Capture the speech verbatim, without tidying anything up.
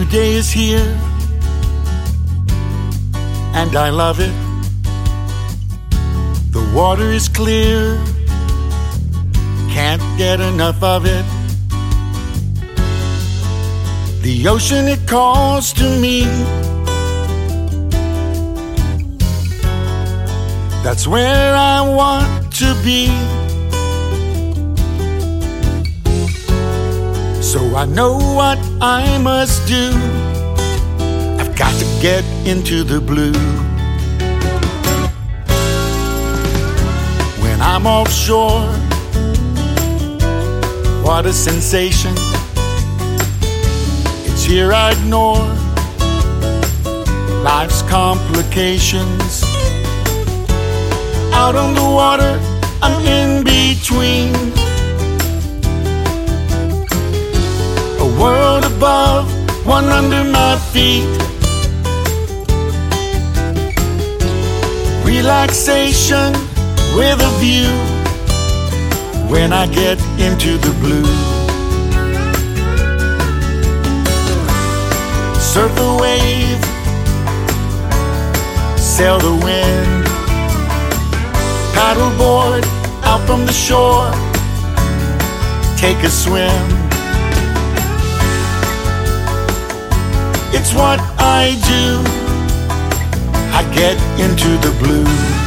day is here, and I love it. The water is clear, can't get enough of it. The ocean, it calls to me. That's where I want to be. So I know what I must do. I've got to get into the blue. When I'm offshore, what a sensation. It's here I ignore life's complications. Out on the water, I'm in between. A world above, one under my feet. Relaxation with a view when I get into the blue. Surf the wave, sail the wind, paddleboard out from the shore, take a swim. It's what I do. I get into the blue.